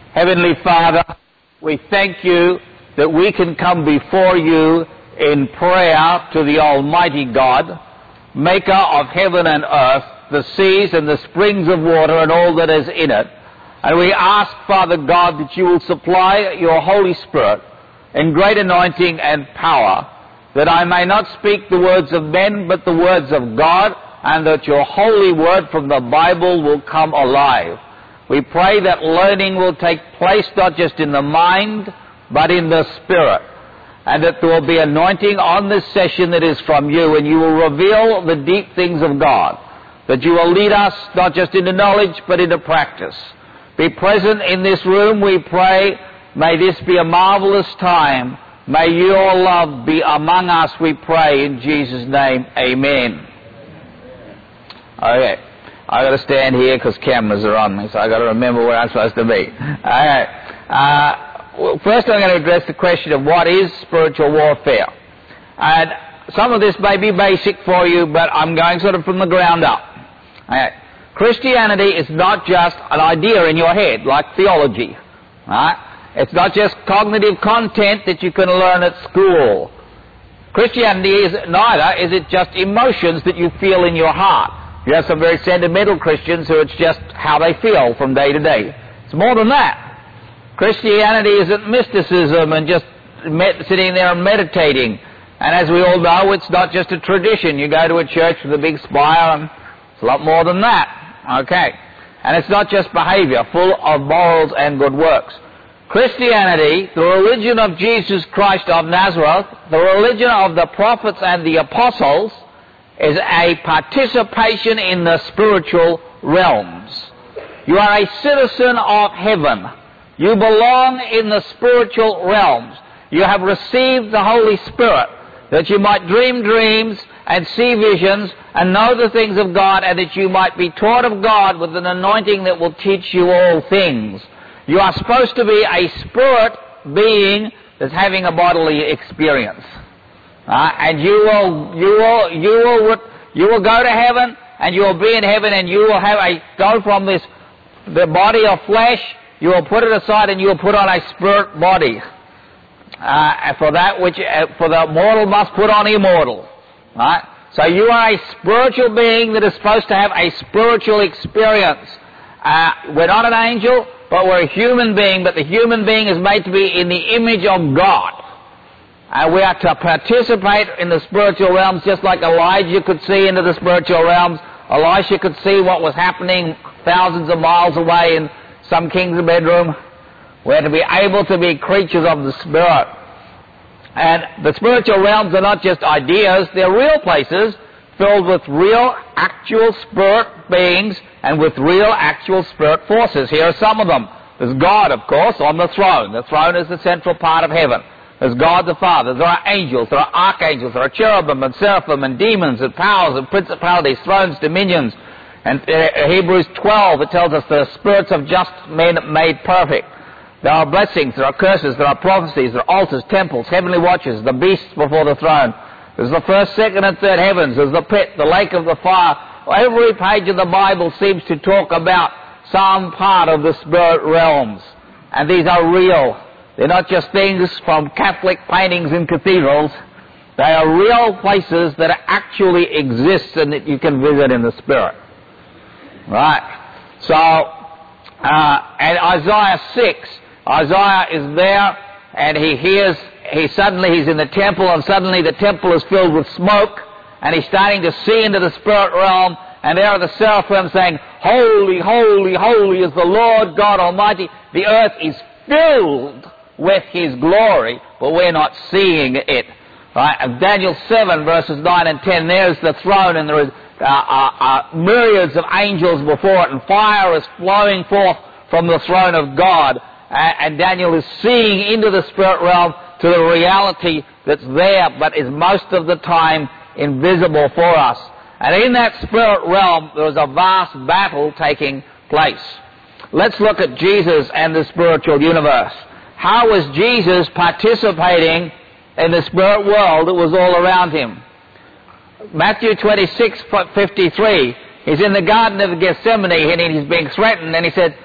Heavenly Father, we thank you that we can come before you in prayer to the Almighty God, maker of heaven and earth, the seas and the springs of water and all that is in it. And we ask, Father God, that you will supply your Holy Spirit in great anointing and power, that I may not speak the words of men, but the words of God, and that your holy word from the Bible will come alive. We pray that learning will take place not just in the mind, but in the spirit, and that there will be anointing on this session that is from you, and you will reveal the deep things of God, that you will lead us not just into knowledge, but into practice. Be present in this room, we pray. May this be a marvelous time. May your love be among us, we pray, in Jesus' name. Amen. Okay. I've got to stand here because cameras are on me, so I've got to remember where I'm supposed to be. Okay. First I'm going to address the question of what is spiritual warfare. And some of this may be basic for you, but I'm going sort of from the ground up. Okay. Christianity is not just an idea in your head, like theology. Right? It's not just cognitive content that you can learn at school. Christianity is neither is it just emotions that you feel in your heart. You have some very sentimental Christians who it's just how they feel from day to day. It's more than that. Christianity isn't mysticism and just sitting there and meditating. And as we all know, it's not just a tradition. You go to a church with a big spire, and it's a lot more than that. Okay. And it's not just behavior, full of morals and good works. Christianity, the religion of Jesus Christ of Nazareth, the religion of the prophets and the apostles, is a participation in the spiritual realms. You are a citizen of heaven. You belong in the spiritual realms. You have received the Holy Spirit that you might dream dreams and see visions and know the things of God, and that you might be taught of God with an anointing that will teach you all things. You are supposed to be a spirit being that's having a bodily experience. And you will go to heaven, and you will be in heaven, and you will go from the body of flesh. You will put it aside, and you will put on a spirit body. For the mortal must put on immortal. Right? So you are a spiritual being that is supposed to have a spiritual experience. We're not an angel, but we're a human being. But the human being is made to be in the image of God. And we are to participate in the spiritual realms just like Elijah could see into the spiritual realms. Elisha could see what was happening thousands of miles away in some king's bedroom. We're to be able to be creatures of the Spirit. And the spiritual realms are not just ideas, they're real places filled with real, actual spirit beings and with real, actual spirit forces. Here are some of them. There's God, of course, on the throne. The throne is the central part of heaven. There's God the Father. There are angels. There are archangels. There are cherubim and seraphim and demons and powers and principalities, thrones, dominions. And Hebrews 12, it tells us the spirits of just men made perfect. There are blessings. There are curses. There are prophecies. There are altars, temples, heavenly watches, the beasts before the throne. There's the first, second, and third heavens. There's the pit, the lake of the fire. Every page of the Bible seems to talk about some part of the spirit realms. And these are real. They're not just things from Catholic paintings in cathedrals. They are real places that actually exist and that you can visit in the Spirit. Right. So, and Isaiah 6, Isaiah is there and he hears, he's in the temple, and suddenly the temple is filled with smoke, and he's starting to see into the spirit realm, and there are the seraphim saying, "Holy, holy, holy is the Lord God Almighty. The earth is filled with His glory," but we're not seeing it. Right? And Daniel 7 verses 9 and 10, there's the throne, and there is myriads of angels before it, and fire is flowing forth from the throne of God. And Daniel is seeing into the spirit realm to the reality that's there, but is most of the time invisible for us. And in that spirit realm, there is a vast battle taking place. Let's look at Jesus and the spiritual universe. How was Jesus participating in the spirit world that was all around him? Matthew 26:53, he's in the Garden of Gethsemane and he's being threatened, and he said,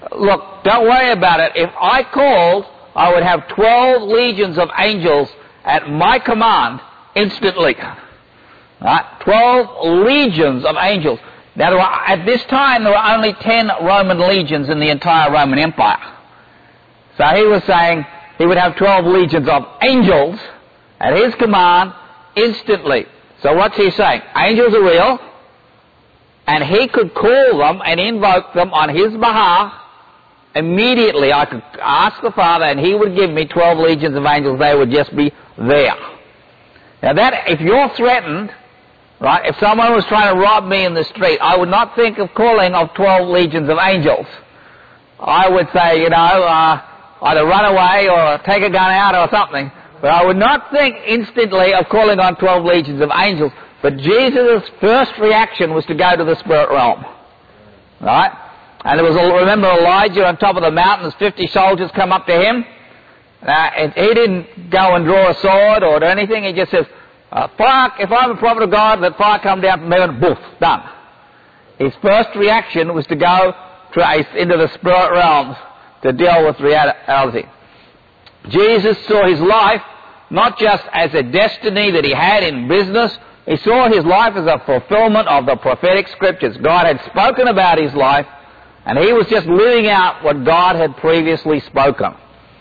look, don't worry about it. If I called, I would have 12 legions of angels at my command instantly. Right? 12 legions of angels. Now, at this time, there were only 10 Roman legions in the entire Roman Empire. So he was saying he would have 12 legions of angels at his command instantly. So what's he saying? Angels are real, and he could call them and invoke them on his behalf. Immediately I could ask the Father, and he would give me 12 legions of angels. They would just be there. Now that, if you're threatened, right, if someone was trying to rob me in the street, I would not think of calling of 12 legions of angels. I would say, either run away or take a gun out or something. But I would not think instantly of calling on 12 legions of angels. But Jesus' first reaction was to go to the spirit realm. Right? And there was, remember Elijah on top of the mountain, 50 soldiers come up to him. And he didn't go and draw a sword or do anything. He just says, fire, if I'm a prophet of God, let fire come down from heaven. Boof, done. His first reaction was to go into the spirit realms to deal with reality. Jesus saw his life not just as a destiny that he had in business. He saw his life as a fulfillment of the prophetic scriptures. God had spoken about his life, and he was just living out what God had previously spoken.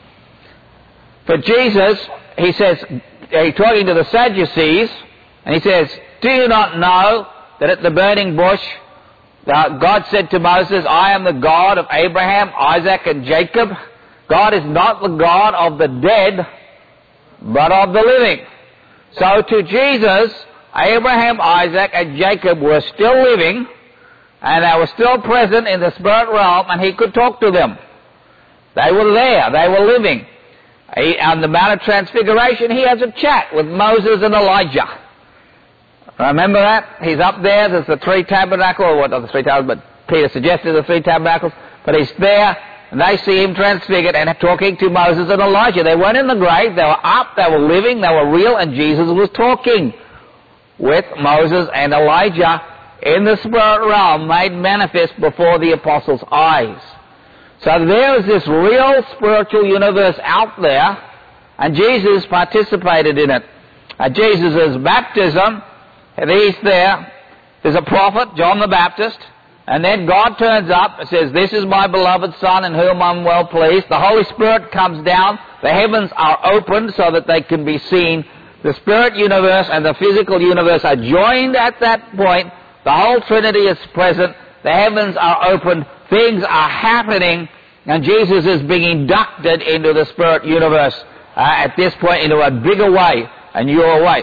For Jesus, he says, he's talking to the Sadducees, and he says, do you not know that at the burning bush, God said to Moses, I am the God of Abraham, Isaac, and Jacob. God is not the God of the dead, but of the living. So to Jesus, Abraham, Isaac, and Jacob were still living, and they were still present in the spirit realm, and he could talk to them. They were there. They were living. On the Mount of Transfiguration, he has a chat with Moses and Elijah. Remember that? He's up there. There's the three tabernacles, or what, not the three tabernacles, but Peter suggested the three tabernacles. But he's there, and they see him transfigured and talking to Moses and Elijah. They weren't in the grave. They were up. They were living. They were real, and Jesus was talking with Moses and Elijah in the spirit realm, made manifest before the apostles' eyes. So there is this real spiritual universe out there, and Jesus participated in it. At Jesus' baptism, he's there. There's a prophet, John the Baptist, and then God turns up and says, this is my beloved Son in whom I'm well pleased. The Holy Spirit comes down. The heavens are opened so that they can be seen. The spirit universe and the physical universe are joined at that point. The whole Trinity is present. The heavens are opened. Things are happening, and Jesus is being inducted into the spirit universe at this point into a bigger way, a newer way.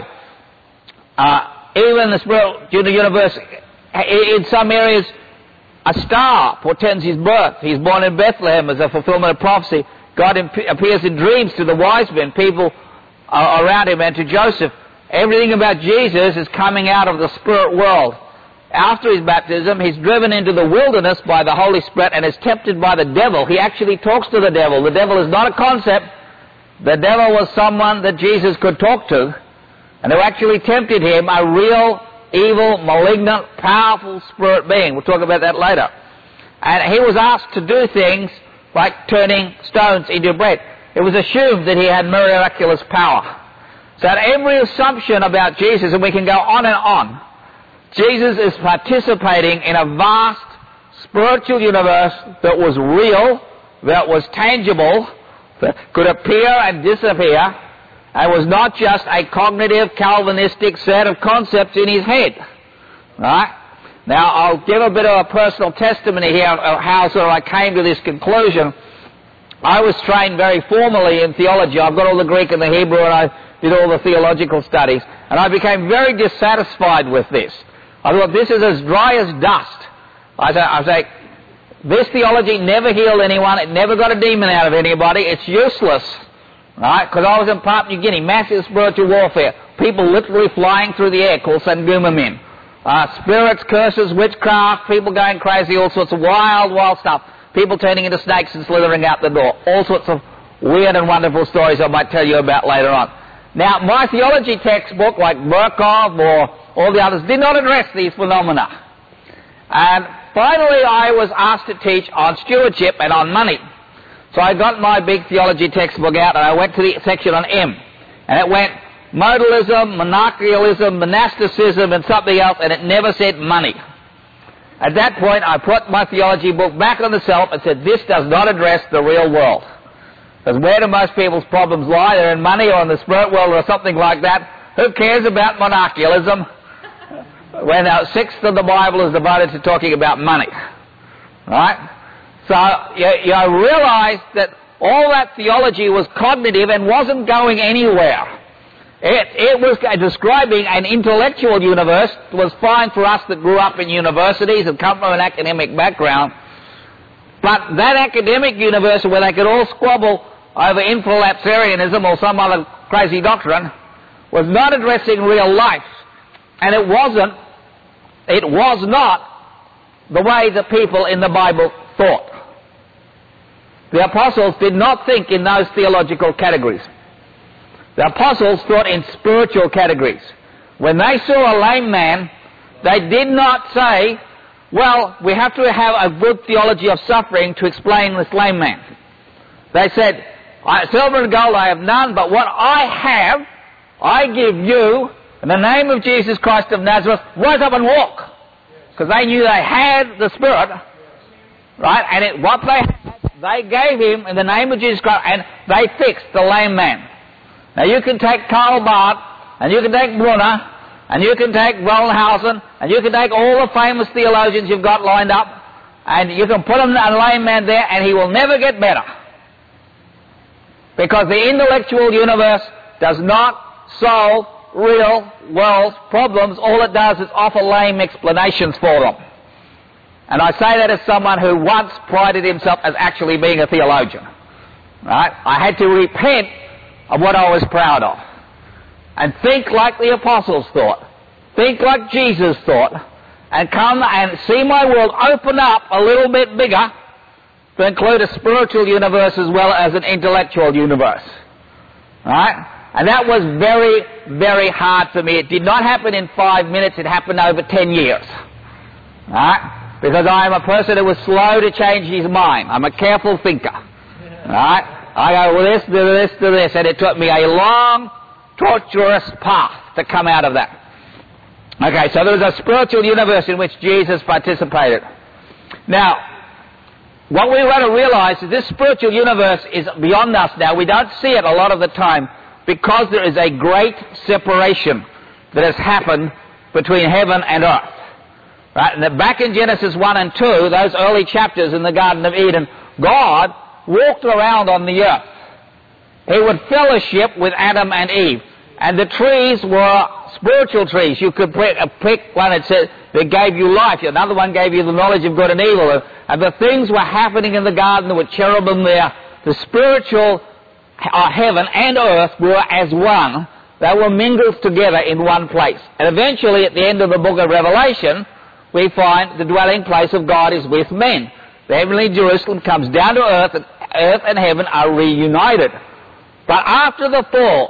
Even the spirit universe, in some areas, a star portends his birth. He's born in Bethlehem as a fulfillment of prophecy. God appears in dreams to the wise men, people around him, and to Joseph. Everything about Jesus is coming out of the spirit world. After his baptism, he's driven into the wilderness by the Holy Spirit and is tempted by the devil. He actually talks to the devil. The devil is not a concept. The devil was someone that Jesus could talk to, and who actually tempted him, a real, evil, malignant, powerful spirit being. We'll talk about that later. And he was asked to do things like turning stones into bread. It was assumed that he had miraculous power. So at every assumption about Jesus, and we can go on and on, Jesus is participating in a vast spiritual universe that was real, that was tangible, that could appear and disappear, and was not just a cognitive Calvinistic set of concepts in his head. Right? Now, I'll give a bit of a personal testimony here of how sort of I came to this conclusion. I was trained very formally in theology. I've got all the Greek and the Hebrew, and I did all the theological studies, and I became very dissatisfied with this. I thought, this is as dry as dust. I say, this theology never healed anyone. It never got a demon out of anybody. It's useless. Right? Because I was in Papua New Guinea, massive spiritual warfare. People literally flying through the air called Sanguma men. Spirits, curses, witchcraft, people going crazy, all sorts of wild, wild stuff. People turning into snakes and slithering out the door. All sorts of weird and wonderful stories I might tell you about later on. Now, my theology textbook, like Burkov or all the others, did not address these phenomena. finally I was asked to teach on stewardship and on money. So I got my big theology textbook out and I went to the section on M. And it went modalism, monarchialism, monasticism, and something else, and it never said money. At that point, I put my theology book back on the shelf and said, this does not address the real world. Because where do most people's problems lie? They're in money or in the spirit world or something like that. Who cares about monarchialism when a sixth of the Bible is devoted to talking about money? Right? So you realize that all that theology was cognitive and wasn't going anywhere. It was describing an intellectual universe. It was fine for us that grew up in universities and come from an academic background. But that academic universe where they could all squabble over infralapsarianism or some other crazy doctrine was not addressing real life. And it was not the way the people in the Bible thought. The apostles did not think in those theological categories. The apostles thought in spiritual categories. When they saw a lame man, they did not say, well, we have to have a good theology of suffering to explain this lame man. They said, silver and gold I have none, but what I have, I give you, in the name of Jesus Christ of Nazareth, rise up and walk. Because they knew they had the Spirit, right? And what they had, they gave him in the name of Jesus Christ, and they fixed the lame man. Now you can take Karl Barth, and you can take Brunner, and you can take Wallenhausen, and you can take all the famous theologians you've got lined up, and you can put a lame man there, and he will never get better. Because the intellectual universe does not solve real world problems. All it does is offer lame explanations for them. And I say that as someone who once prided himself as actually being a theologian. Right? I had to repent of what I was proud of. And think like the apostles thought. Think like Jesus thought. And come and see my world open up a little bit bigger to include a spiritual universe as well as an intellectual universe. Right? And that was very, very hard for me. It did not happen in 5 minutes. It happened over 10 years. Right? Because I am a person who was slow to change his mind. I'm a careful thinker. Right? I go, well, this, to this, to this. And it took me a long, tortuous path to come out of that. Okay, so there was a spiritual universe in which Jesus participated. Now, what we want to realize is this spiritual universe is beyond us now. We don't see it a lot of the time because there is a great separation that has happened between heaven and earth. Right? And back in Genesis 1 and 2, those early chapters in the Garden of Eden, God walked around on the earth. He would fellowship with Adam and Eve. And the trees were spiritual trees. You could pick one that said that gave you life. Another one gave you the knowledge of good and evil. And the things were happening in the garden. There were cherubim there. The spiritual heaven and earth were as one. They were mingled together in one place. And eventually, at the end of the book of Revelation, we find the dwelling place of God is with men. The heavenly Jerusalem comes down to earth, and earth and heaven are reunited. But after the fall,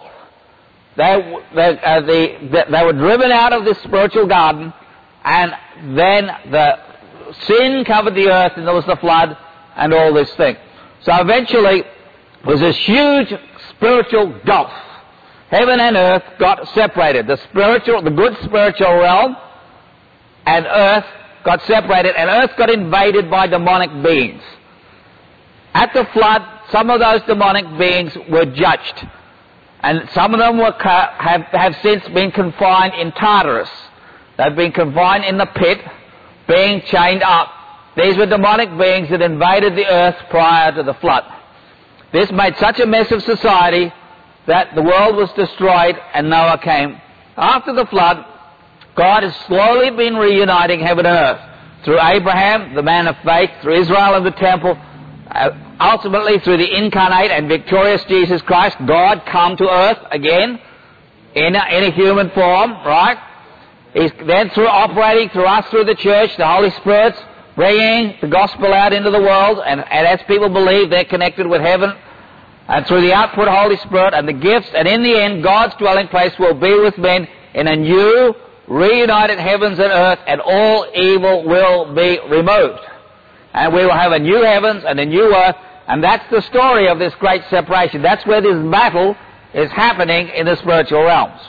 they were driven out of this spiritual garden, and then the sin covered the earth, and there was the flood, and all this thing. So eventually, there was this huge spiritual gulf. Heaven and earth got separated. The good spiritual realm and earth got separated, and earth got invaded by demonic beings. At the flood, some of those demonic beings were judged. And some of them have since been confined in Tartarus. They've been confined in the pit, being chained up. These were demonic beings that invaded the earth prior to the flood. This made such a mess of society that the world was destroyed and Noah came. After the flood, God has slowly been reuniting heaven and earth. Through Abraham, the man of faith, through Israel and the temple, ultimately through the incarnate and victorious Jesus Christ, God come to earth again in a human form, right? He's then operating through us, through the church, the Holy Spirit's bringing the gospel out into the world, and as people believe, they're connected with heaven, and through the output Holy Spirit and the gifts, and in the end, God's dwelling place will be with men in a new reunited heavens and earth, and all evil will be removed. And we will have a new heavens and a new earth, and that's the story of this great separation. That's where this battle is happening in the spiritual realms.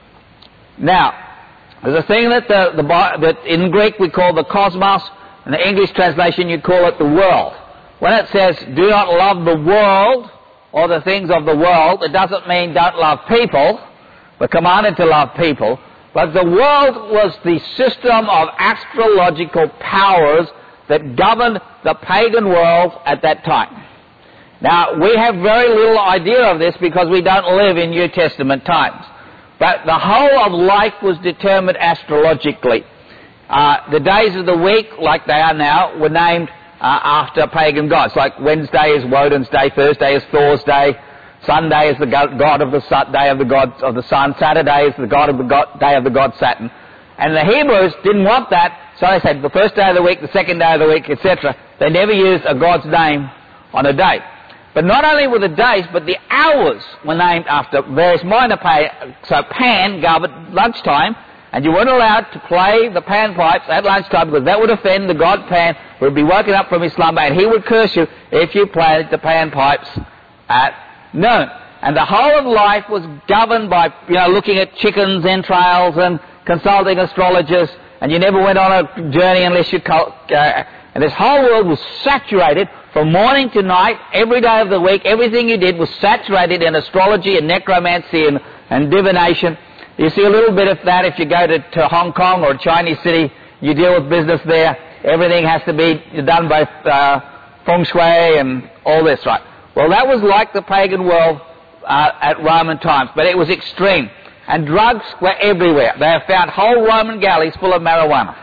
Now, there's a thing that that in Greek we call the cosmos, in the English translation you call it the world. When it says, do not love the world or the things of the world, it doesn't mean don't love people. We're commanded to love people. But the world was the system of astrological powers that governed the pagan world at that time. Now, we have very little idea of this because we don't live in New Testament times. But the whole of life was determined astrologically. The days of the week, like they are now, were named after pagan gods. Like Wednesday is Woden's day, Thursday is Thor's day, Sunday is the god of the sun, day of the god of the sun, Saturday is the god of the day of the god Saturn. And the Hebrews didn't want that, so they said the first day of the week, the second day of the week, etc. They never used a god's name on a day. But not only were the days, but the hours were named after various minor so Pan governed lunchtime, and you weren't allowed to play the panpipes at lunchtime because that would offend the god Pan, who would be woken up from his slumber, and he would curse you if you played the panpipes at noon. And the whole of life was governed by, looking at chickens' entrails and consulting astrologers, and you never went on a journey unless you... and this whole world was saturated from morning to night, every day of the week. Everything you did was saturated in astrology and necromancy and divination. You see a little bit of that if you go to Hong Kong or a Chinese city, you deal with business there. Everything has to be done by feng shui and all this, right? Well, that was like the pagan world at Roman times, but it was extreme. And drugs were everywhere. They have found whole Roman galleys full of marijuana.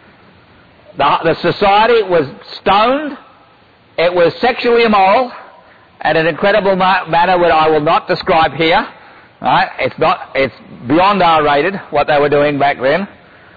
The society was stoned. It was sexually immoral at an incredible manner that I will not describe here. Right? It's beyond R-rated what they were doing back then.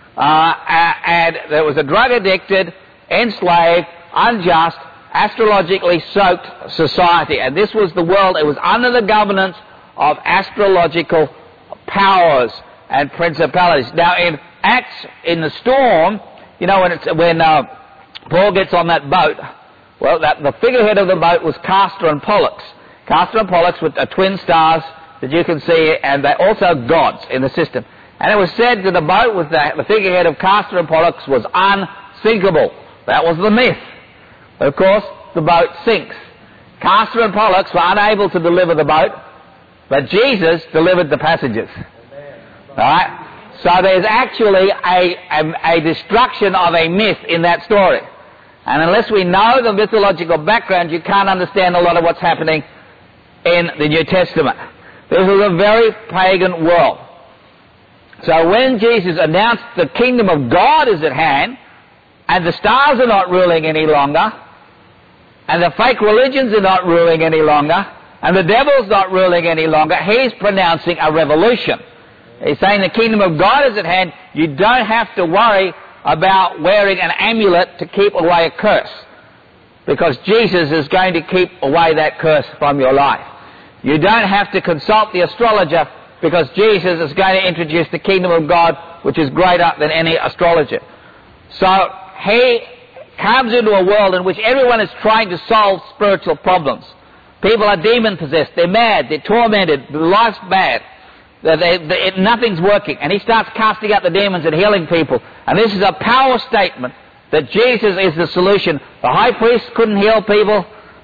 And there was a drug-addicted, enslaved, unjust, astrologically soaked society. And this was the world. It was under the governance of astrological powers and principalities. Now, in Acts, in the storm, when Paul gets on that boat, well, the figurehead of the boat was Castor and Pollux. Castor and Pollux were twin stars that you can see, and they're also gods in the system. And it was said that the boat with the figurehead of Castor and Pollux was unsinkable. That was the myth. But of course, the boat sinks. Castor and Pollux were unable to deliver the boat, but Jesus delivered the passengers. All right? So there's actually a destruction of a myth in that story. And unless we know the mythological background, you can't understand a lot of what's happening in the New Testament. This is a very pagan world. So when Jesus announced the kingdom of God is at hand, and the stars are not ruling any longer, and the fake religions are not ruling any longer, and the devil's not ruling any longer, he's pronouncing a revolution. He's saying the kingdom of God is at hand. You don't have to worry about wearing an amulet to keep away a curse, because Jesus is going to keep away that curse from your life. You don't have to consult the astrologer, because Jesus is going to introduce the kingdom of God, which is greater than any astrologer. So he comes into a world in which everyone is trying to solve spiritual problems. People are demon-possessed, they're mad, they're tormented, life's bad. Nothing's working. And he starts casting out the demons and healing people. And this is a power statement that Jesus is the solution. The high priest couldn't heal people.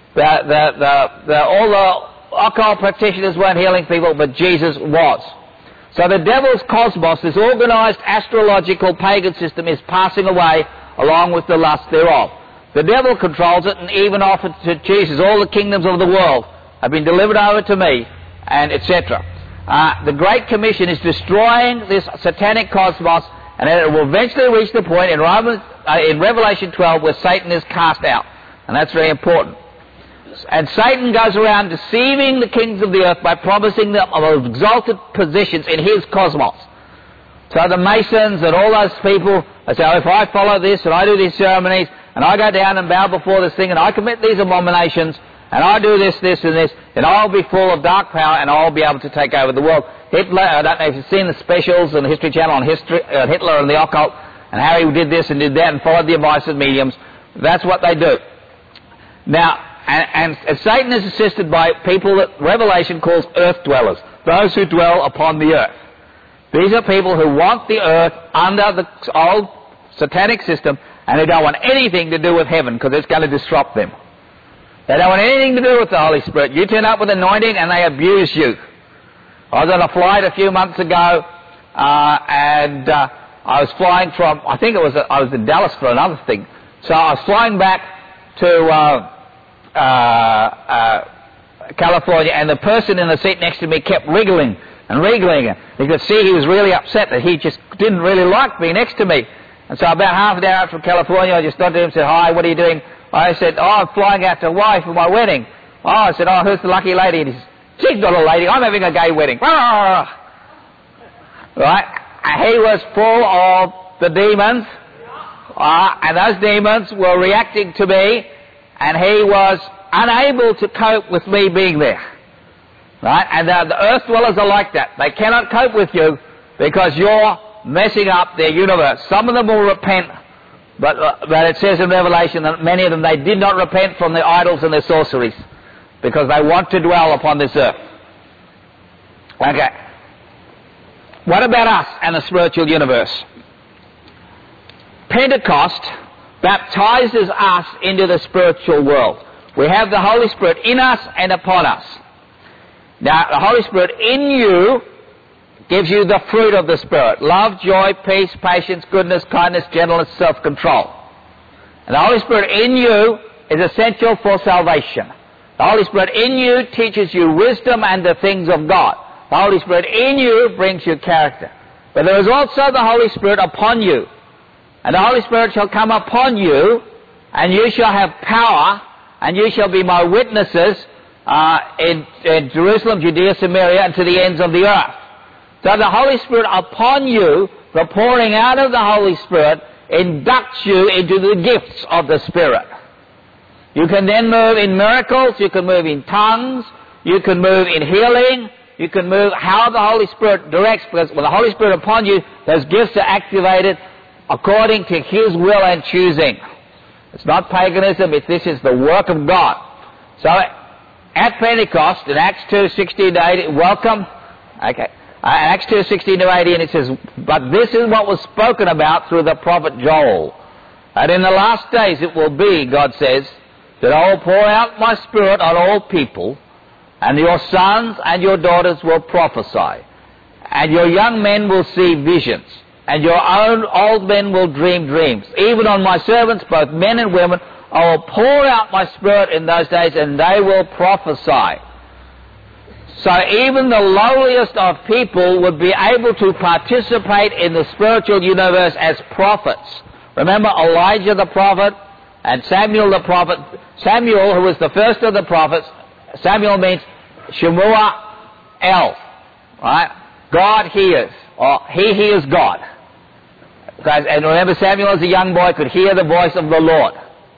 All the occult practitioners weren't healing people, but Jesus was. So the devil's cosmos, this organized astrological pagan system, is passing away along with the lust thereof. The devil controls it and even offered to Jesus, all the kingdoms of the world have been delivered over to me, and etc. The Great Commission is destroying this satanic cosmos, and it will eventually reach the point in Revelation 12 where Satan is cast out. And that's very important. And Satan goes around deceiving the kings of the earth by promising them of exalted positions in his cosmos. So the Masons and all those people, they say, oh, if I follow this and I do these ceremonies and I go down and bow before this thing and I commit these abominations and I do this, this and this, then I'll be full of dark power and I'll be able to take over the world. Hitler. I don't know if you've seen the specials on the History Channel on Hitler and the occult, and how he did this and did that and followed the advice of mediums. That's what they do. Now, and Satan is assisted by people that Revelation calls earth dwellers, those who dwell upon the earth. These are people who want the earth under the old satanic system, and they don't want anything to do with heaven because it's going to disrupt them. They don't want anything to do with the Holy Spirit. You turn up with anointing and they abuse you. I was on a flight a few months ago, and I was flying from, I was in Dallas for another thing. So I was flying back to California, and the person in the seat next to me kept wriggling and wriggling. You could see he was really upset that he just didn't really like being next to me. And so about half an hour out from California, I just stood to him and said, "Hi, what are you doing?" I said, "Oh, I'm flying out to Hawaii for my wedding." Oh, I said, "Oh, who's the lucky lady?" And he said, "She's not a lady, I'm having a gay wedding." Right? He was full of the demons, and those demons were reacting to me, and he was unable to cope with me being there. Right? And the earth dwellers are like that. They cannot cope with you because you're messing up their universe. Some of them will repent, but it says in Revelation that many of them, they did not repent from their idols and their sorceries because they want to dwell upon this earth. Okay. What about us and the spiritual universe? Pentecost baptizes us into the spiritual world. We have the Holy Spirit in us and upon us. Now, the Holy Spirit in you gives you the fruit of the Spirit: love, joy, peace, patience, goodness, kindness, gentleness, self-control. And the Holy Spirit in you is essential for salvation. The Holy Spirit in you teaches you wisdom and the things of God. The Holy Spirit in you brings you character. But there is also the Holy Spirit upon you. And the Holy Spirit shall come upon you, and you shall have power, and you shall be my witnesses in Jerusalem, Judea, Samaria, and to the ends of the earth. So the Holy Spirit upon you, the pouring out of the Holy Spirit, inducts you into the gifts of the Spirit. You can then move in miracles, you can move in tongues, you can move in healing, you can move how the Holy Spirit directs, because with the Holy Spirit upon you, those gifts are activated according to His will and choosing. It's not paganism, this is the work of God. So at Pentecost, in Acts 2:16-18, welcome. Okay. Acts 2:16-18, it says, "But this is what was spoken about through the prophet Joel. And in the last days it will be, God says, that I will pour out my Spirit on all people, and your sons and your daughters will prophesy, and your young men will see visions, and your own old men will dream dreams. Even on my servants, both men and women, I will pour out my Spirit in those days, and they will prophesy." So even the lowliest of people would be able to participate in the spiritual universe as prophets. Remember Elijah the prophet and Samuel the prophet. Samuel, who was the first of the prophets, Samuel means Shemuah El, right? God hears, or he hears God. And remember, Samuel as a young boy could hear the voice of the Lord.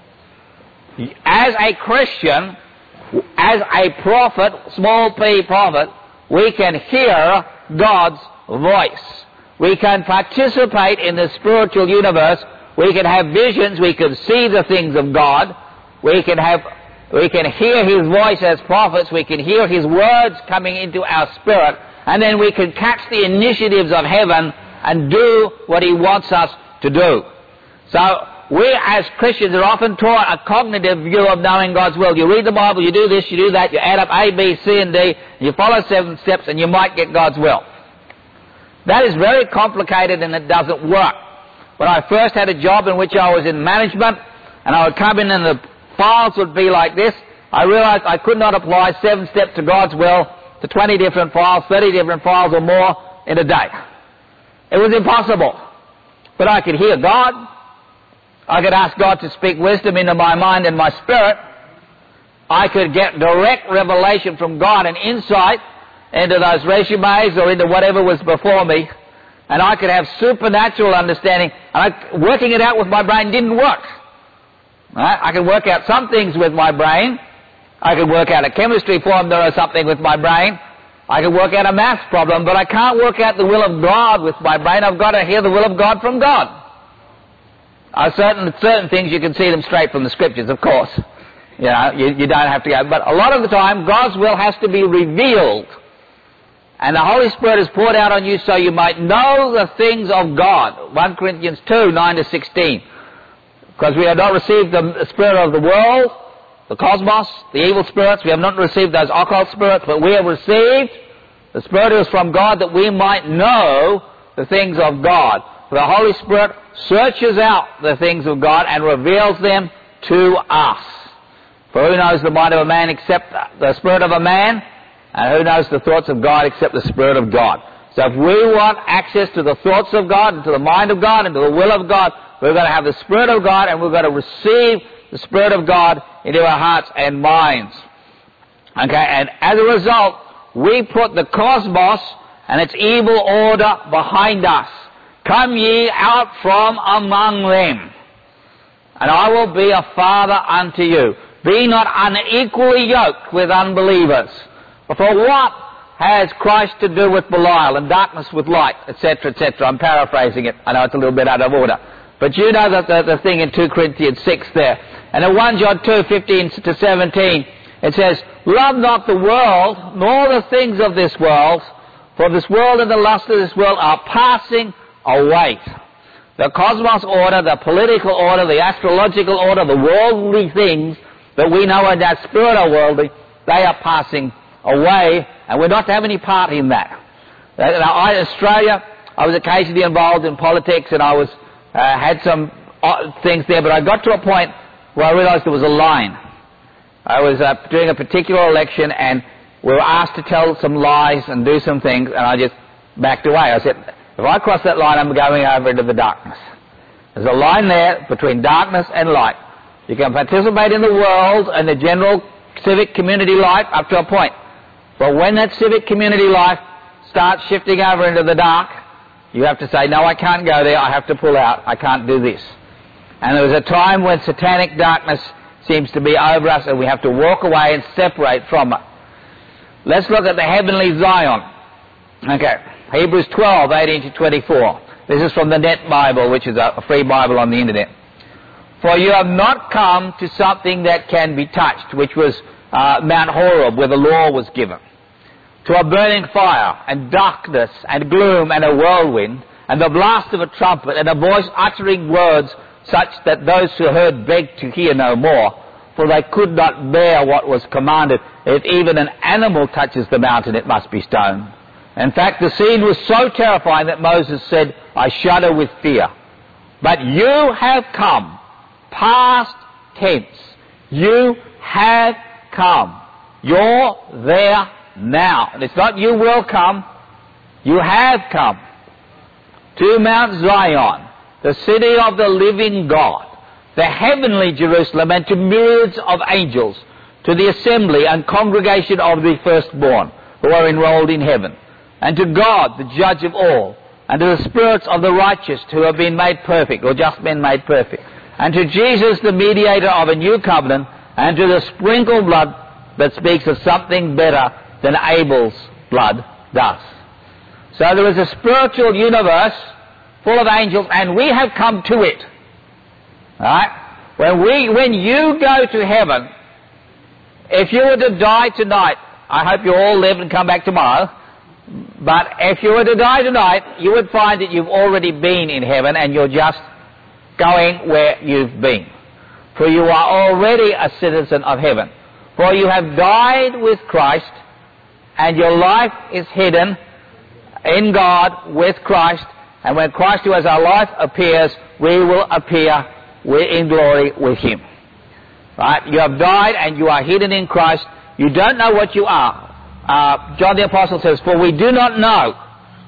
As a Christian, as a prophet, small p prophet, we can hear God's voice. We can participate in the spiritual universe. We can have visions. We can see the things of God. We can hear His voice as prophets. We can hear His words coming into our spirit. And then we can catch the initiatives of heaven and do what He wants us to do. So we as Christians are often taught a cognitive view of knowing God's will. You read the Bible, you do this, you do that, you add up A, B, C, and D, you follow 7 steps, and you might get God's will. That is very complicated, and it doesn't work. When I first had a job in which I was in management, and I would come in and the files would be like this, I realized I could not apply 7 steps to God's will to 20 different files, 30 different files or more in a day. It was impossible. But I could hear God. I could ask God to speak wisdom into my mind and my spirit. I could get direct revelation from God and insight into those resumes or into whatever was before me. And I could have supernatural understanding. And working it out with my brain didn't work. Right? I could work out some things with my brain. I could work out a chemistry formula or something with my brain. I can work out a maths problem, but I can't work out the will of God with my brain. I've got to hear the will of God from God. Certain things you can see them straight from the Scriptures, of course. You know, you don't have to go. But a lot of the time, God's will has to be revealed. And the Holy Spirit is poured out on you so you might know the things of God. 1 Corinthians 2, 9-16. Because we have not received the spirit of the world, the cosmos, the evil spirits. We have not received those occult spirits, but we have received the Spirit who is from God, that we might know the things of God. For the Holy Spirit searches out the things of God and reveals them to us. For who knows the mind of a man except the spirit of a man? And who knows the thoughts of God except the Spirit of God? So if we want access to the thoughts of God and to the mind of God and to the will of God, we've got to have the Spirit of God, and we've got to receive the Spirit of God into our hearts and minds. Okay, and as a result, we put the cosmos and its evil order behind us. Come ye out from among them, and I will be a father unto you. Be not unequally yoked with unbelievers. For what has Christ to do with Belial, and darkness with light, etc., etc.? I'm paraphrasing it. I know it's a little bit out of order. But you know the thing in 2 Corinthians 6 there. And in 1 John 2, 15-17, it says, Love not the world, nor the things of this world, for this world and the lust of this world are passing away. The cosmos order, the political order, the astrological order, the worldly things that we know are that spirit are worldly, they are passing away, and we're not to have any part in that. Now, in Australia, I was occasionally involved in politics, and I was had some things there, but I got to a point where I realized there was a line. I was doing a particular election, and we were asked to tell some lies and do some things, and I just backed away. I said, if I cross that line, I'm going over into the darkness. There's a line there between darkness and light. You can participate in the world and the general civic community life up to a point. But when that civic community life starts shifting over into the dark, you have to say, no, I can't go there, I have to pull out, I can't do this. And there was a time when satanic darkness seems to be over us, and we have to walk away and separate from it. Let's look at the heavenly Zion. Okay, Hebrews 12, 18-24. This is from the Net Bible, which is a free Bible on the internet. For you have not come to something that can be touched, which was Mount Horeb, where the law was given, to a burning fire, and darkness, and gloom, and a whirlwind, and the blast of a trumpet, and a voice uttering words such that those who heard begged to hear no more, for they could not bear what was commanded. If even an animal touches the mountain, it must be stoned. In fact, the scene was so terrifying that Moses said, I shudder with fear. But you have come, past tense. You have come. You're there now. And it's not you will come, you have come to Mount Zion, the city of the living God, the heavenly Jerusalem, and to myriads of angels, to the assembly and congregation of the firstborn who are enrolled in heaven, and to God, the judge of all, and to the spirits of the righteous who have been made perfect, or just been made perfect, and to Jesus, the mediator of a new covenant, and to the sprinkled blood that speaks of something better than Abel's blood does. So there is a spiritual universe full of angels, and we have come to it. Right? When you go to heaven, if you were to die tonight, I hope you all live and come back tomorrow, but if you were to die tonight, you would find that you've already been in heaven and you're just going where you've been. For you are already a citizen of heaven. For you have died with Christ, and your life is hidden in God with Christ, and when Christ, who is our life, appears, we will appear in glory with Him. Right? You have died and you are hidden in Christ. You don't know what you are. John the Apostle says, for we do not know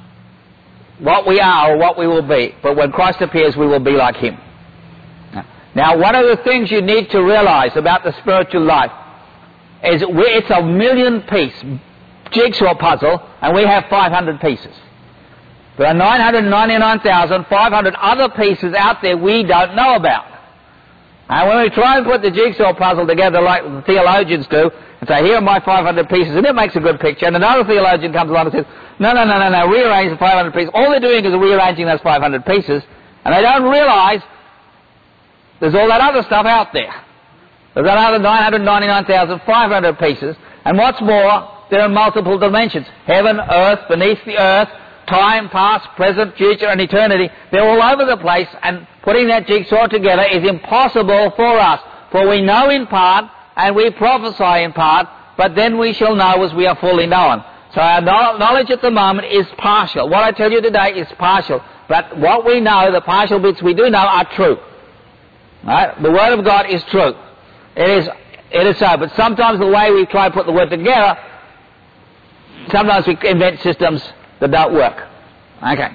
what we are or what we will be, but when Christ appears, we will be like Him. Now, one of the things you need to realize about the spiritual life is it's a million-piece jigsaw puzzle, and we have 500 pieces. There are 999,500 other pieces out there we don't know about. And when we try and put the jigsaw puzzle together like the theologians do, and say, here are my 500 pieces, and it makes a good picture, and another theologian comes along and says, no, rearrange the 500 pieces. All they're doing is rearranging those 500 pieces, and they don't realize there's all that other stuff out there. There's another 999,500 pieces, and what's more, they're in multiple dimensions. Heaven, earth, beneath the earth, time, past, present, future, and eternity. They're all over the place, and putting that jigsaw together is impossible for us. For we know in part, and we prophesy in part, but then we shall know as we are fully known. So our knowledge at the moment is partial. What I tell you today is partial. But what we know, the partial bits we do know, are true. Right? The Word of God is true. It is so. But sometimes the way we try to put the Word together, sometimes we invent systems that don't work. Okay.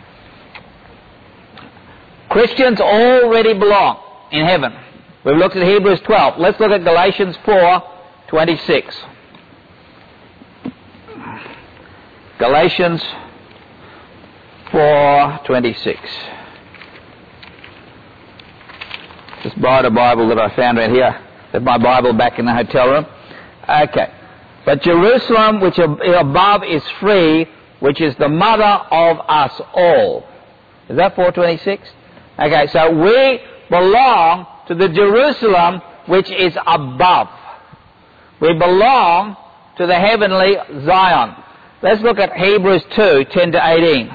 Christians already belong in heaven. We've looked at Hebrews 12. Let's look at Galatians 4:26. Galatians 4:26. Just borrowed a Bible that I found right here. That's my Bible back in the hotel room. Okay. But Jerusalem, which above is free, which is the mother of us all. Is that 4:26? Okay, so we belong to the Jerusalem which is above. We belong to the heavenly Zion. Let's look at Hebrews 2:10-18.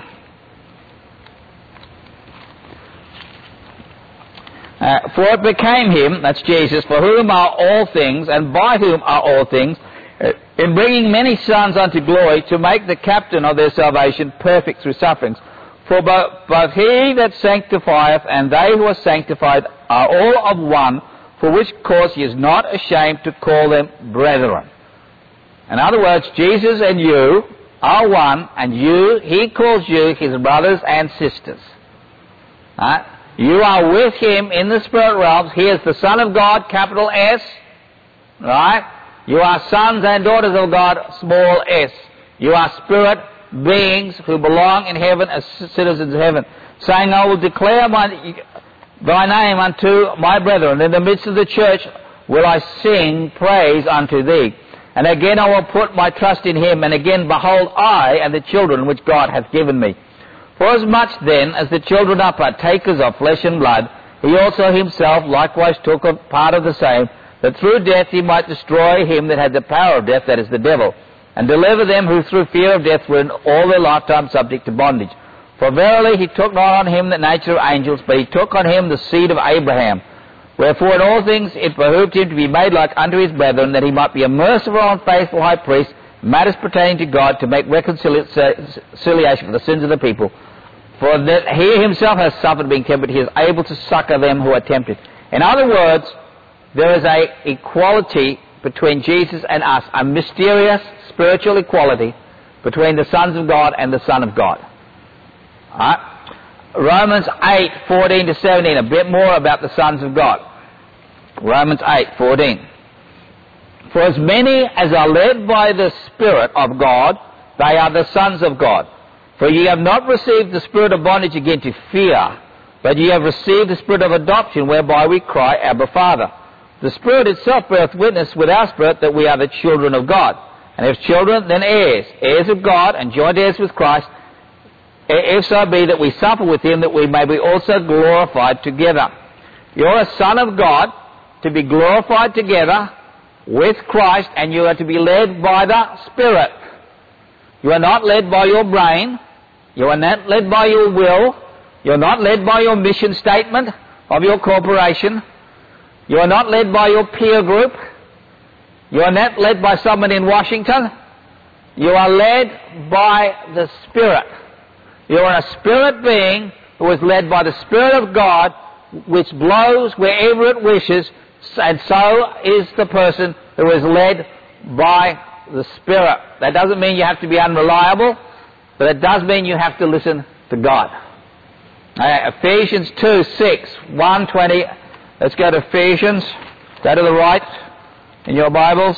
For it became him, that's Jesus, for whom are all things, and by whom are all things, in bringing many sons unto glory, to make the captain of their salvation perfect through sufferings. For both he that sanctifieth and they who are sanctified are all of one, for which cause he is not ashamed to call them brethren. In other words, Jesus and you are one, and he calls you his brothers and sisters. Right? You are with him in the spirit realms. He is the Son of God, capital S. Right? You are sons and daughters of God, small s. You are spirit beings who belong in heaven as citizens of heaven, saying, I will declare thy name unto my brethren. In the midst of the church will I sing praise unto thee. And again I will put my trust in him, and again, behold, I and the children which God hath given me. Forasmuch then as the children are partakers of flesh and blood, he also himself likewise took a part of the same, that through death he might destroy him that had the power of death, that is the devil, and deliver them who through fear of death were in all their lifetime subject to bondage. For verily he took not on him the nature of angels, but he took on him the seed of Abraham. Wherefore in all things it behooved him to be made like unto his brethren, that he might be a merciful and faithful high priest, matters pertaining to God, to make reconciliation for the sins of the people. For that he himself has suffered being tempted, he is able to succor them who are tempted. In other words, there is a equality between Jesus and us, a mysterious spiritual equality between the sons of God and the Son of God. Right? Romans 8:14-17, a bit more about the sons of God. Romans 8:14. For as many as are led by the Spirit of God, they are the sons of God. For ye have not received the spirit of bondage again to fear, but ye have received the spirit of adoption, whereby we cry, Abba, Father. The Spirit itself beareth witness with our spirit that we are the children of God. And if children, then heirs, heirs of God, and joint heirs with Christ, if so be that we suffer with him, that we may be also glorified together. You're a son of God, to be glorified together with Christ, and you are to be led by the Spirit. You are not led by your brain. You are not led by your will. You are not led by your mission statement of your corporation. You are not led by your peer group. You are not led by someone in Washington. You are led by the Spirit. You are a spirit being who is led by the Spirit of God, which blows wherever it wishes, and so is the person who is led by the Spirit. That doesn't mean you have to be unreliable, but it does mean you have to listen to God. Ephesians 2:6, 1:20. Let's go to Ephesians. Go to the right in your Bibles.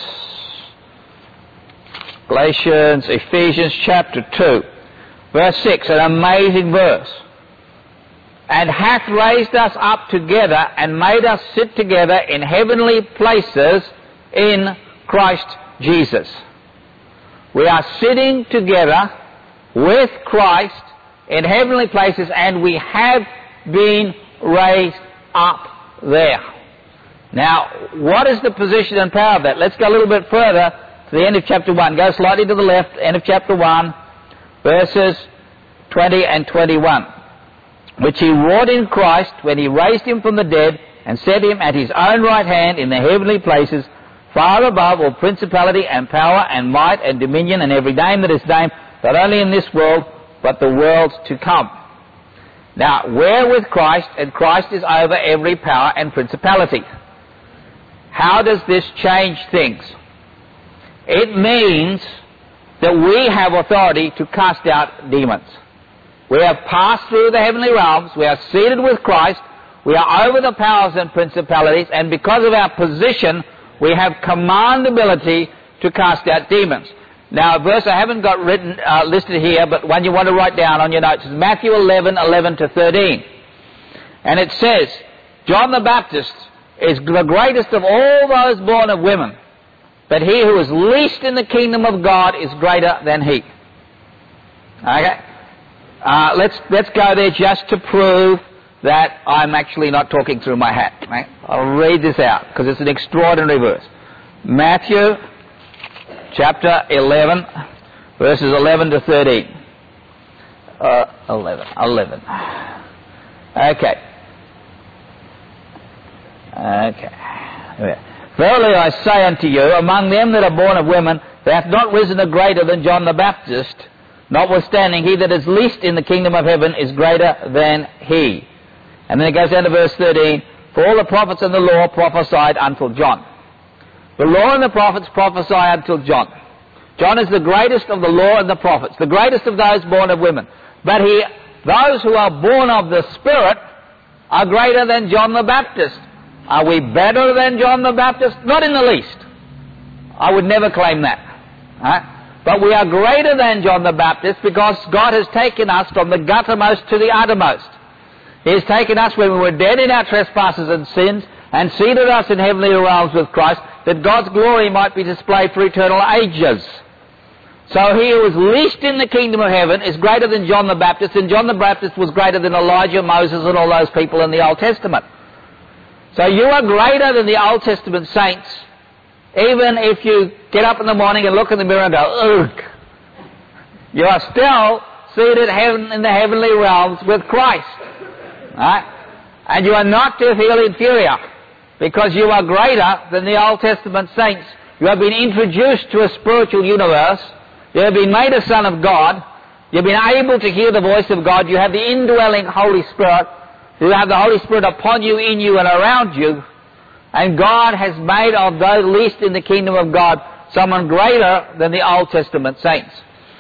Ephesians chapter 2, verse 6, an amazing verse. and hath raised us up together and made us sit together in heavenly places in Christ Jesus. We are sitting together with Christ in heavenly places, and we have been raised up there. Now, what is the position and power of that? Let's go a little bit further to the end of chapter 1. Go slightly to the left, end of chapter 1, verses 20 and 21. Which he wrought in Christ when he raised him from the dead and set him at his own right hand in the heavenly places, far above all principality and power and might and dominion and every name that is named, not only in this world, but the world to come. Now, we're with Christ, and Christ is over every power and principality. How does this change things? It means that we have authority to cast out demons. We have passed through the heavenly realms, we are seated with Christ, we are over the powers and principalities, and because of our position, we have command ability to cast out demons. Now, a verse I haven't got listed here, but one you want to write down on your notes is Matthew 11:11 to 13. And it says, John the Baptist is the greatest of all those born of women, but he who is least in the kingdom of God is greater than he. Okay? Let's go there just to prove that I'm actually not talking through my hat. Right? I'll read this out because it's an extraordinary verse. Matthew chapter 11, verses 11 to 13. 11. Okay. Verily I say unto you, among them that are born of women, there hath not risen a greater than John the Baptist. Notwithstanding, he that is least in the kingdom of heaven is greater than he. And then it goes down to verse 13. For all the prophets and the law prophesied until John. The law and the prophets prophesy until John. John is the greatest of the law and the prophets, the greatest of those born of women. But those who are born of the Spirit are greater than John the Baptist. Are we better than John the Baptist? Not in the least. I would never claim that. Right? But we are greater than John the Baptist because God has taken us from the guttermost to the uttermost. He has taken us when we were dead in our trespasses and sins and seated us in heavenly realms with Christ, that God's glory might be displayed for eternal ages. So he who is least in the kingdom of heaven is greater than John the Baptist, and John the Baptist was greater than Elijah, Moses, and all those people in the Old Testament. So you are greater than the Old Testament saints, even if you get up in the morning and look in the mirror and go, ugh. You are still seated in the heavenly realms with Christ. Right? And you are not to feel inferior, because you are greater than the Old Testament saints. You have been introduced to a spiritual universe. You have been made a son of God. You've been able to hear the voice of God. You have the indwelling Holy Spirit. You have the Holy Spirit upon you, in you, and around you. And God has made of those least in the kingdom of God someone greater than the Old Testament saints.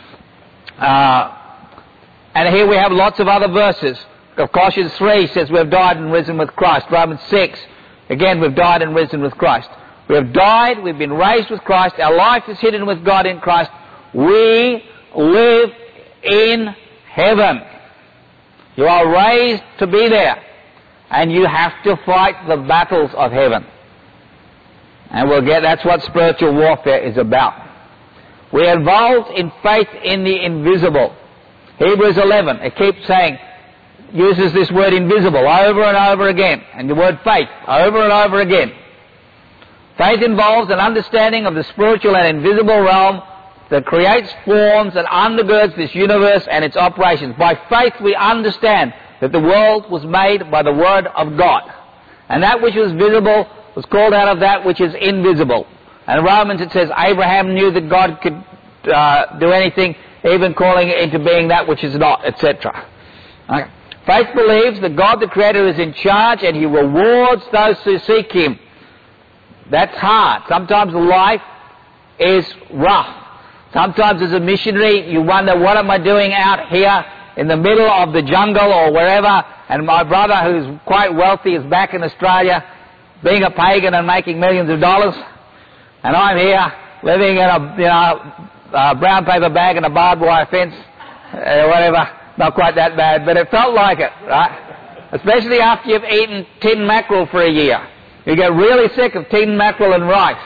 And here we have lots of other verses. Of Colossians 3 says we have died and risen with Christ. Romans 6, again, we've died and risen with Christ. We have died, we've been raised with Christ, our life is hidden with God in Christ. We live in heaven. You are raised to be there, and you have to fight the battles of heaven. And that's what spiritual warfare is about. We are involved in faith in the invisible. Hebrews 11, it keeps saying, uses this word invisible over and over again, and the word faith over and over again. Faith involves an understanding of the spiritual and invisible realm that creates forms and undergirds this universe and its operations. By faith we understand that the world was made by the Word of God. And that which was visible was called out of that which is invisible. And in Romans it says Abraham knew that God could do anything, even calling it into being that which is not, etc. Okay. Faith believes that God the Creator is in charge and He rewards those who seek Him. That's hard. Sometimes life is rough. Sometimes as a missionary you wonder, what am I doing out here in the middle of the jungle or wherever, and my brother who's quite wealthy is back in Australia being a pagan and making millions of dollars, and I'm here living in a brown paper bag and a barbed wire fence, whatever. Not quite that bad, but it felt like it, right? especially after you've eaten tin mackerel for a year. You get really sick of tin mackerel and rice.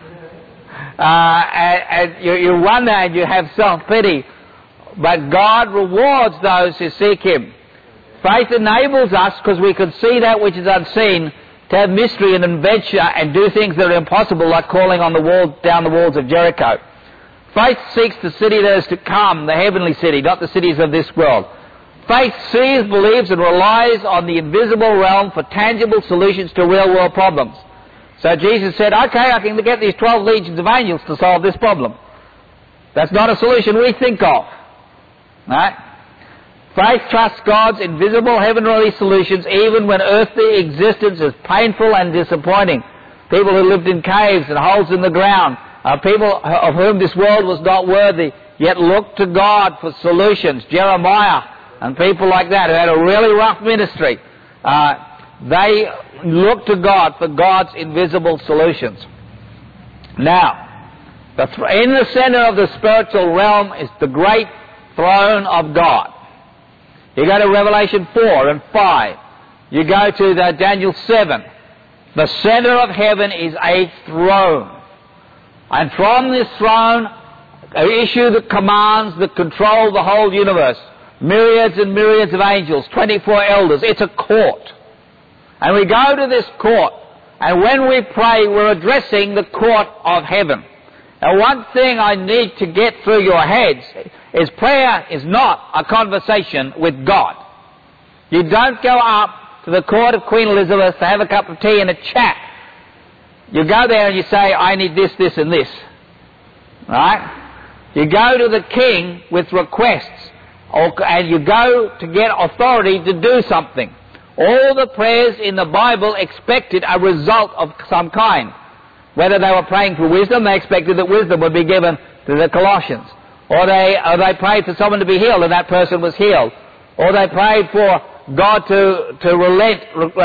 And you wonder and you have self-pity. But God rewards those who seek Him. Faith enables us, because we can see that which is unseen, to have mystery and adventure and do things that are impossible, like calling on the wall, down the walls of Jericho. Faith seeks the city that is to come, the heavenly city, not the cities of this world. Faith sees, believes, and relies on the invisible realm for tangible solutions to real-world problems. So Jesus said, okay, I can get these 12 legions of angels to solve this problem. That's not a solution we think of. Right? Faith trusts God's invisible heavenly solutions even when earthly existence is painful and disappointing. People who lived in caves and holes in the ground, people of whom this world was not worthy, yet looked to God for solutions. Jeremiah and people like that who had a really rough ministry. They looked to God for God's invisible solutions. Now, in the center of the spiritual realm is the great throne of God. You go to Revelation 4 and 5. You go to Daniel 7. The center of heaven is a throne. And from this throne issue the commands that control the whole universe. Myriads and myriads of angels, 24 elders. It's a court. And we go to this court, and when we pray, we're addressing the court of heaven. Now, one thing I need to get through your heads is prayer is not a conversation with God. You don't go up to the court of Queen Elizabeth to have a cup of tea and a chat. You go there and you say, I need this, this, and this. Right? You go to the king with requests, and you go to get authority to do something. All the prayers in the Bible expected a result of some kind. Whether they were praying for wisdom, they expected that wisdom would be given to the Colossians. Or they prayed for someone to be healed, and that person was healed. Or they prayed for God to relent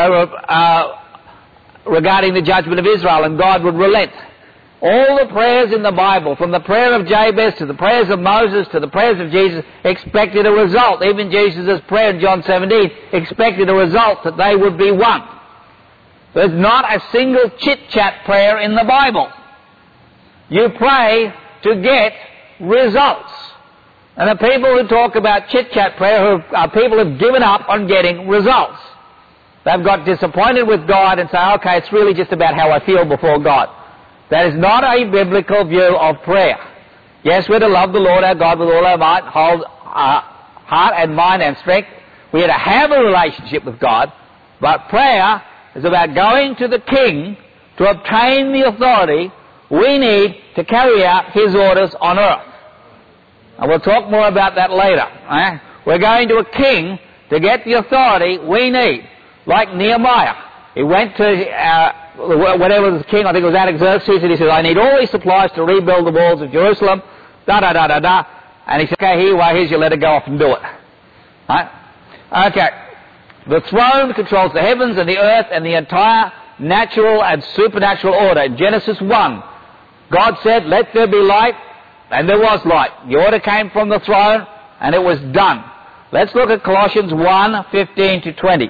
regarding the judgment of Israel, and God would relent. All the prayers in the Bible, from the prayer of Jabez to the prayers of Moses to the prayers of Jesus, expected a result. Even Jesus' prayer in John 17 expected a result, that they would be one. There's not a single chit-chat prayer in the Bible. You pray to get results. And the people who talk about chit-chat prayer are people who've given up on getting results. They've got disappointed with God and say, okay, it's really just about how I feel before God. That is not a biblical view of prayer. Yes, we're to love the Lord our God with all our might, whole heart and mind and strength. We are to have a relationship with God, but prayer is about going to the King to obtain the authority we need to carry out His orders on earth. And we'll talk more about that later. We're going to a king to get the authority we need. Like Nehemiah. He went to whatever was the king, I think it was Artaxerxes, and he said, I need all these supplies to rebuild the walls of Jerusalem, da-da-da-da-da. And he said, okay, here's your letter, go off and do it. Right? Okay. The throne controls the heavens and the earth and the entire natural and supernatural order. In Genesis 1, God said, let there be light, and there was light. The order came from the throne, and it was done. Let's look at Colossians 1, 15 to 20.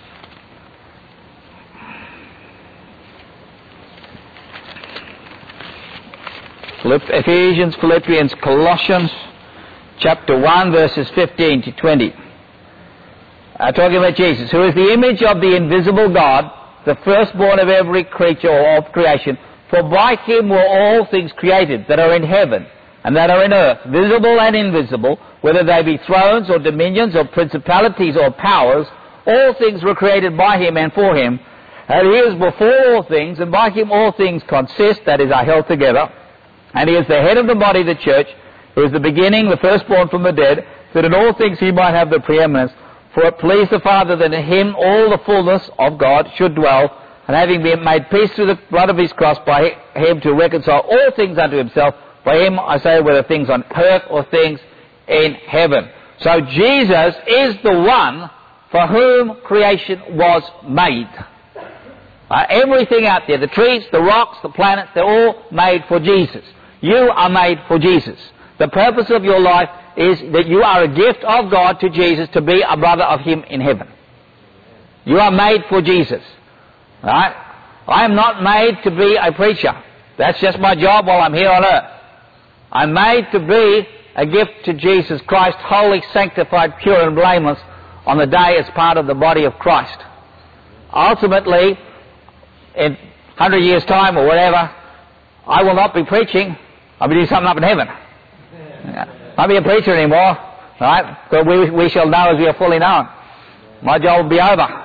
Ephesians, Philippians, Colossians, chapter 1, verses 15 to 20. Talking about Jesus, who is the image of the invisible God, the firstborn of every creature or of creation. For by Him were all things created that are in heaven and that are in earth, visible and invisible, whether they be thrones or dominions or principalities or powers. All things were created by Him and for Him. And He is before all things, and by Him all things consist, that is, are held together. And He is the head of the body, the church, who is the beginning, the firstborn from the dead, that in all things He might have the preeminence. For it pleased the Father that in Him all the fullness of God should dwell, and having been made peace through the blood of His cross, by Him to reconcile all things unto Himself. By Him, I say, whether things on earth or things in heaven. So Jesus is the one for whom creation was made. Everything out there, the trees, the rocks, the planets, they're all made for Jesus. You are made for Jesus. The purpose of your life is that you are a gift of God to Jesus to be a brother of Him in heaven. You are made for Jesus. Right? I am not made to be a preacher. That's just my job while I'm here on earth. I'm made to be a gift to Jesus Christ, holy, sanctified, pure and blameless on the day as part of the body of Christ. Ultimately, in 100 years' time or whatever, I will not be preaching. I'll be doing something up in heaven. I won't be a preacher anymore, right? But we shall know as we are fully known. My job will be over.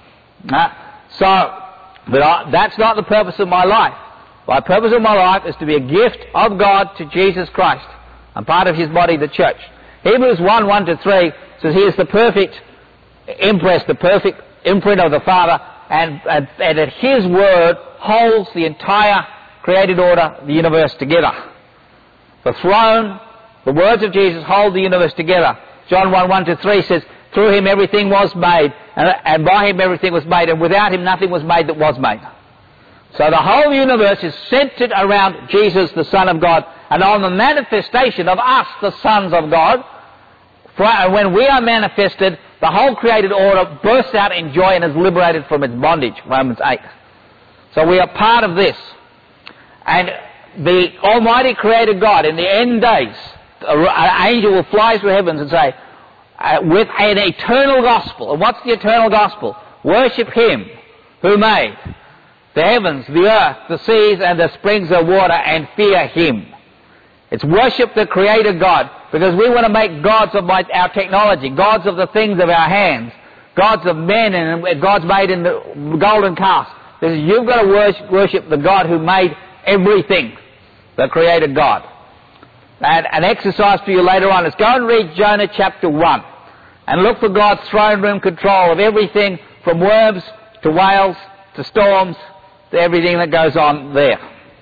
That's not the purpose of my life. My purpose of my life is to be a gift of God to Jesus Christ. I'm part of His body, the church. Hebrews 1:1-3 says He is the perfect impress, the perfect imprint of the Father, and that His word holds the entire created order, the universe together. The throne, the words of Jesus hold the universe together. John 1:1-3 says, through Him everything was made, and by Him everything was made, and without Him nothing was made that was made. So the whole universe is centered around Jesus, the Son of God, and on the manifestation of us, the sons of God. When we are manifested, the whole created order bursts out in joy and is liberated from its bondage, Romans 8. So we are part of this. And the Almighty Creator God, in the end days, an angel will fly through heavens and say, with an eternal gospel. And what's the eternal gospel? Worship Him who made the heavens, the earth, the seas, and the springs of water, and fear Him. It's worship the Creator God, because we want to make gods of our technology, gods of the things of our hands, gods of men, and gods made in the golden calf. You've got to worship the God who made everything, the Creator God. And an exercise for you later on is go and read Jonah chapter 1 and look for God's throne room control of everything from worms to whales to storms to everything that goes on there.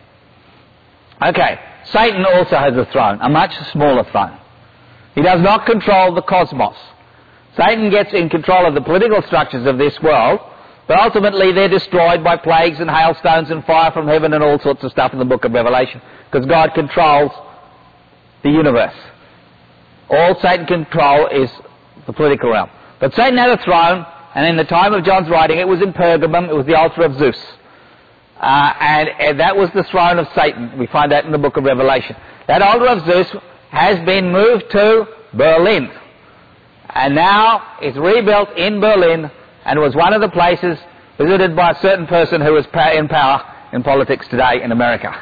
Okay, Satan also has a throne, a much smaller throne. He does not control the cosmos. Satan gets in control of the political structures of this world, but ultimately they're destroyed by plagues and hailstones and fire from heaven and all sorts of stuff in the book of Revelation, because God controls the universe. All Satan control is the political realm. But Satan had a throne, and in the time of John's writing, it was in Pergamum. It was the altar of Zeus. And that was the throne of Satan. We find that in the book of Revelation. That altar of Zeus has been moved to Berlin. And now it's rebuilt in Berlin, and was one of the places visited by a certain person who was in power in politics today in America.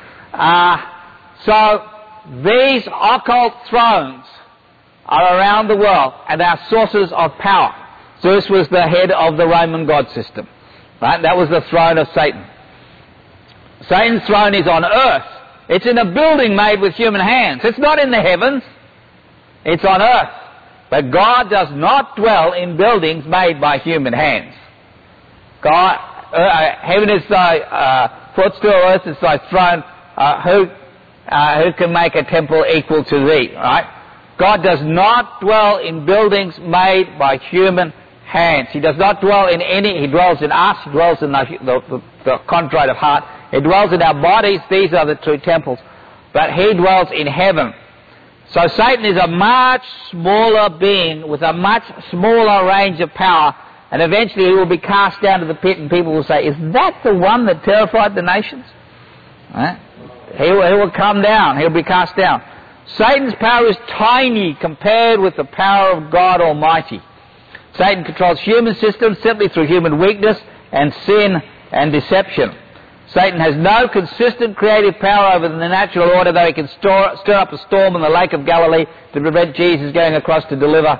So these occult thrones are around the world and are sources of power. Zeus was the head of the Roman god system. Right? That was the throne of Satan. Satan's throne is on earth. It's in a building made with human hands. It's not in the heavens. It's on earth. But God does not dwell in buildings made by human hands. God, heaven is thy footstool, earth is thy throne. Who can make a temple equal to thee? Right? God does not dwell in buildings made by human hands. He does not dwell in any. He dwells in us. He dwells in the contrite of heart. He dwells in our bodies. These are the true temples. But He dwells in heaven. So Satan is a much smaller being with a much smaller range of power, and eventually he will be cast down to the pit, and people will say, is that the one that terrified the nations? Right? He will come down. He'll be cast down. Satan's power is tiny compared with the power of God Almighty. Satan controls human systems simply through human weakness and sin and deception. Satan has no consistent creative power over the natural order, though he can stir up a storm in the Lake of Galilee to prevent Jesus going across to deliver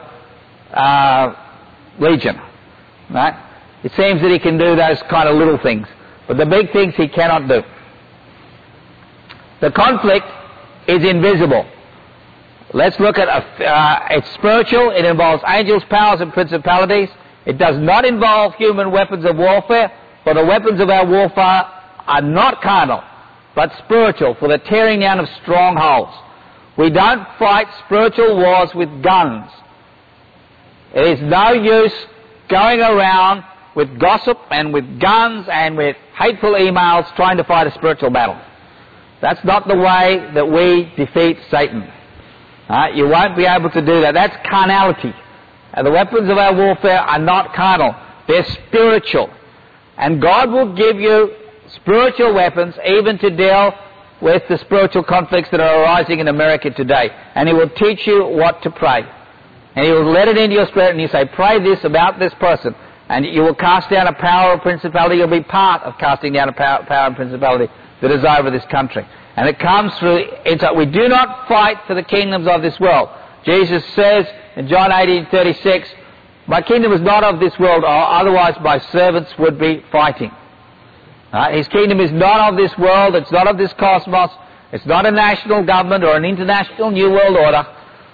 Legion. Right? It seems that he can do those kind of little things, but the big things he cannot do. The conflict is invisible. Let's look at it's spiritual. It involves angels, powers, and principalities. It does not involve human weapons of warfare, for the weapons of our warfare are not carnal, but spiritual, for the tearing down of strongholds. We don't fight spiritual wars with guns. It is no use going around with gossip and with guns and with hateful emails trying to fight a spiritual battle. That's not the way that we defeat Satan. You won't be able to do that. That's carnality. And the weapons of our warfare are not carnal, They're spiritual. And God will give you spiritual weapons even to deal with the spiritual conflicts that are arising in America today. And He will teach you what to pray. And He will let it into your spirit, and you say, pray this about this person. And you will cast down a power or principality. You'll be part of casting down a power and principality that is over this country. And it comes through, we do not fight for the kingdoms of this world. Jesus says in John 18:36, my kingdom is not of this world, or otherwise my servants would be fighting. His kingdom is not of this world, it's not of this cosmos, it's not a national government or an international new world order.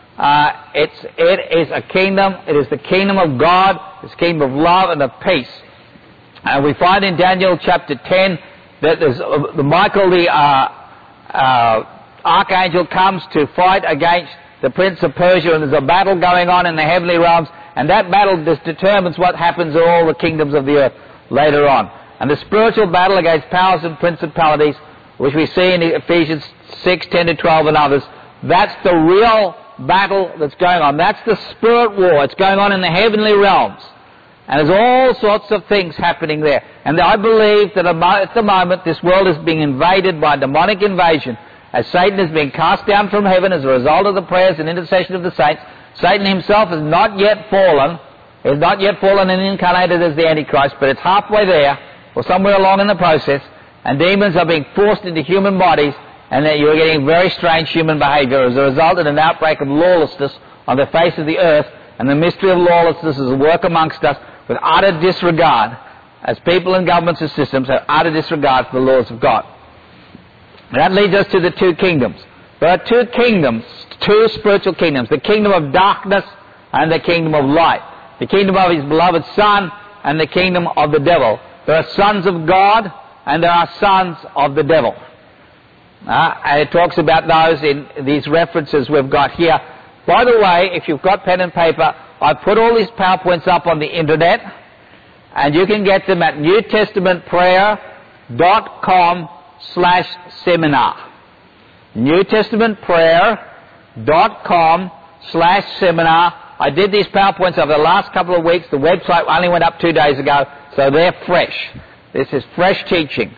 It is a kingdom, it is the kingdom of God, it's a kingdom of love and of peace. And we find in Daniel chapter 10 that there's, Michael the archangel comes to fight against the prince of Persia, and there's a battle going on in the heavenly realms, and that battle just determines what happens in all the kingdoms of the earth later on. And the spiritual battle against powers and principalities, which we see in Ephesians 6:10-12 and others, that's the real battle that's going on. That's the spirit war. It's going on in the heavenly realms. And there's all sorts of things happening there. And I believe that at the moment this world is being invaded by demonic invasion, as Satan has been cast down from heaven as a result of the prayers and intercession of the saints. Satan himself has not yet fallen. He has not yet fallen and incarnated as the Antichrist, but it's halfway there, or somewhere along in the process, and demons are being forced into human bodies, and that you're getting very strange human behavior as a result of an outbreak of lawlessness on the face of the earth, and the mystery of lawlessness is at work amongst us with utter disregard, as people in governments and systems have utter disregard for the laws of God. And that leads us to the two kingdoms. There are two kingdoms, two spiritual kingdoms, the kingdom of darkness and the kingdom of light, the kingdom of His beloved Son and the kingdom of the devil. There are sons of God and there are sons of the devil. And it talks about those in these references we've got here. By the way, if you've got pen and paper, I put all these PowerPoints up on the internet, and you can get them at newtestamentprayer.com/seminar. newtestamentprayer.com/seminar. I did these PowerPoints over the last couple of weeks. The website only went up 2 days ago, so they're fresh. This is fresh teaching.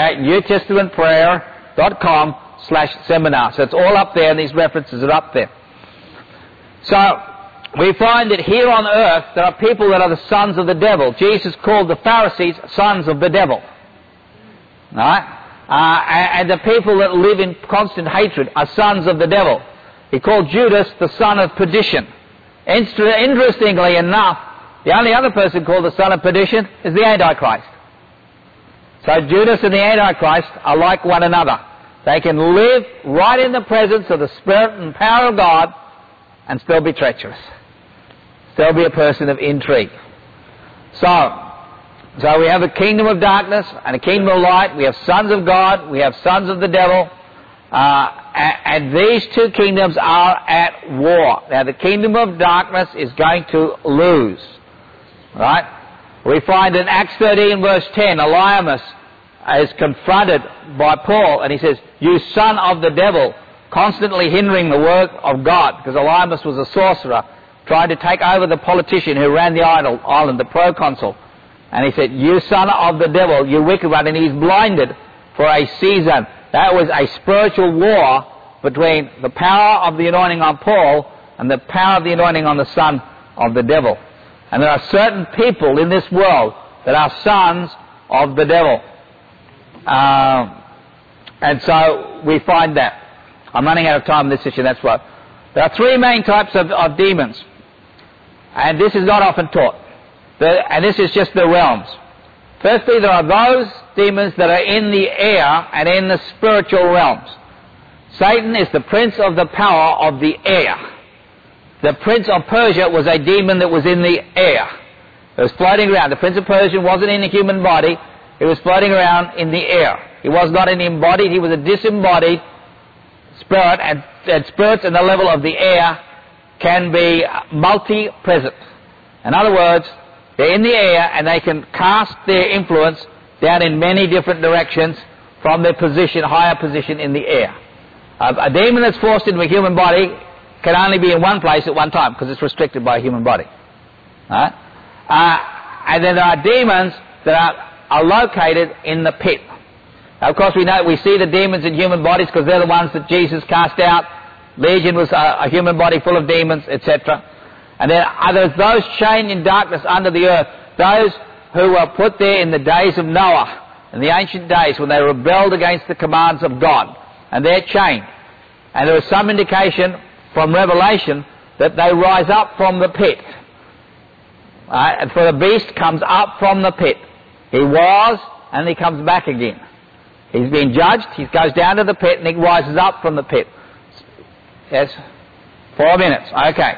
newtestamentprayer.com/seminar. So it's all up there, and these references are up there. So we find that here on earth there are people that are the sons of the devil. Jesus called the Pharisees sons of the devil. Right? And the people that live in constant hatred are sons of the devil. He called Judas the son of perdition. Interestingly enough, the only other person called the son of perdition is the Antichrist. So Judas and the Antichrist are like one another. They can live right in the presence of the Spirit and power of God and still be treacherous. Still be a person of intrigue. So we have a kingdom of darkness and a kingdom of light. We have sons of God. We have sons of the devil. And these two kingdoms are at war. Now the kingdom of darkness is going to lose. Right? We find in Acts 13 verse 10, Elymas is confronted by Paul, and he says, "You son of the devil," constantly hindering the work of God, because Elymas was a sorcerer trying to take over the politician who ran the island, the proconsul. And he said, "You son of the devil, you wicked one," and he's blinded for a season. That was a spiritual war between the power of the anointing on Paul and the power of the anointing on the son of the devil. And there are certain people in this world that are sons of the devil. And so we find that. I'm running out of time in this issue, that's why. There are three main types of demons. And this is not often taught. And this is just the realms. Firstly, there are those demons that are in the air and in the spiritual realms. Satan is the prince of the power of the air. The prince of Persia was a demon that was in the air. It was floating around. The prince of Persia wasn't in a human body. He was floating around in the air. He was not an embodied, he was a disembodied spirit, and spirits in the level of the air can be multi-present. In other words, they're in the air and they can cast their influence down in many different directions from their position, higher position in the air. A demon that's forced into a human body can only be in one place at one time because it's restricted by a human body. Right? And then there are demons that are located in the pit. Now, of course, we see the demons in human bodies because they're the ones that Jesus cast out. Legion was a human body full of demons, etc. And then there's those chained in darkness under the earth, those who were put there in the days of Noah, in the ancient days when they rebelled against the commands of God. And they're chained. And there is some indication from Revelation that they rise up from the pit. And for the beast comes up from the pit. He was, and he comes back again. He's been judged, he goes down to the pit, and he rises up from the pit. Yes? 4 minutes. Okay.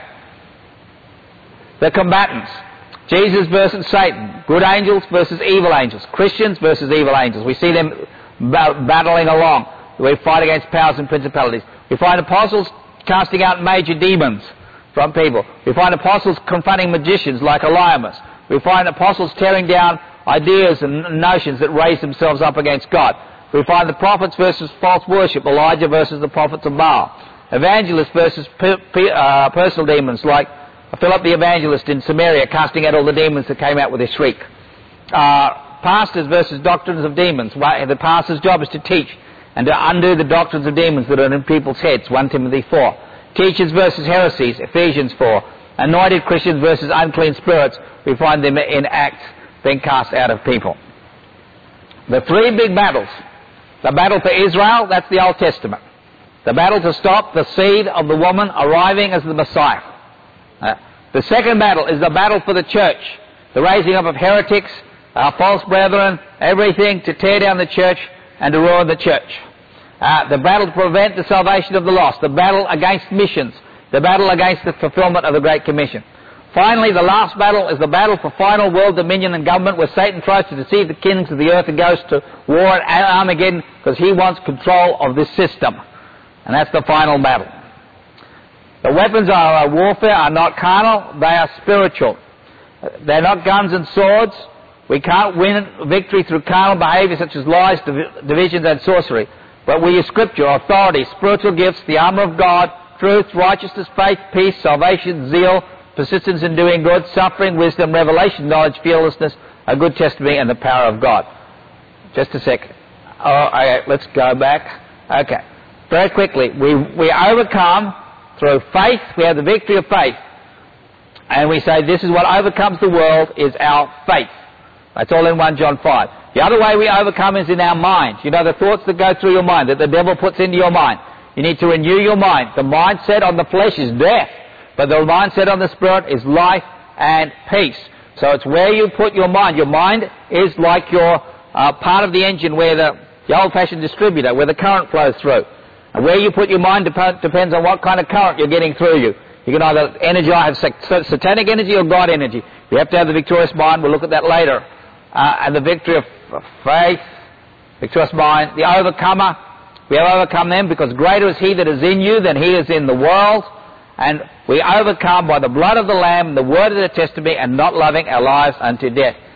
The combatants. Jesus versus Satan. Good angels versus evil angels. Christians versus evil angels. We see them battling along. We fight against powers and principalities. We find apostles casting out major demons from people. We find apostles confronting magicians like Elymas. We find apostles tearing down ideas and notions that raise themselves up against God. We find the prophets versus false worship, Elijah versus the prophets of Baal. Evangelists versus personal demons like Philip the evangelist in Samaria casting out all the demons that came out with a shriek. Pastors versus doctrines of demons. The pastor's job is to teach and to undo the doctrines of demons that are in people's heads, 1 Timothy 4. Teachers versus heresies, Ephesians 4. Anointed Christians versus unclean spirits, we find them in Acts being cast out of people. The 3 big battles. The battle for Israel, that's the Old Testament. The battle to stop the seed of the woman arriving as the Messiah. The second battle is the battle for the church. The raising up of heretics, false brethren, everything to tear down the church and to ruin the church. The battle to prevent the salvation of the lost. The battle against missions. The battle against the fulfillment of the Great Commission. Finally, the last battle is the battle for final world dominion and government, where Satan tries to deceive the kings of the earth and goes to war at Armageddon because he wants control of this system. And that's the final battle. The weapons of our warfare are not carnal, they are spiritual. They're not guns and swords. We can't win victory through carnal behavior such as lies, divisions and sorcery. But we use scripture, authority, spiritual gifts, the armor of God, truth, righteousness, faith, peace, salvation, zeal, persistence in doing good, suffering, wisdom, revelation, knowledge, fearlessness, a good testimony, and the power of God. Just a second. Okay, let's go back. Okay. Very quickly. We overcome through faith. We have the victory of faith. And we say this is what overcomes the world is our faith. That's all in 1 John 5. The other way we overcome is in our mind. You know, the thoughts that go through your mind, that the devil puts into your mind. You need to renew your mind. The mindset on the flesh is death. But the mindset on the Spirit is life and peace. So it's where you put your mind. Your mind is like your part of the engine where the old-fashioned distributor, where the current flows through. And where you put your mind depends on what kind of current you're getting through you. You can either have satanic energy or God energy. You have to have the victorious mind. We'll look at that later. And the victory of faith, victorious mind, the overcomer. We have overcome them because greater is He that is in you than he is in the world. And we overcome by the blood of the Lamb, the word of the testimony, and not loving our lives unto death.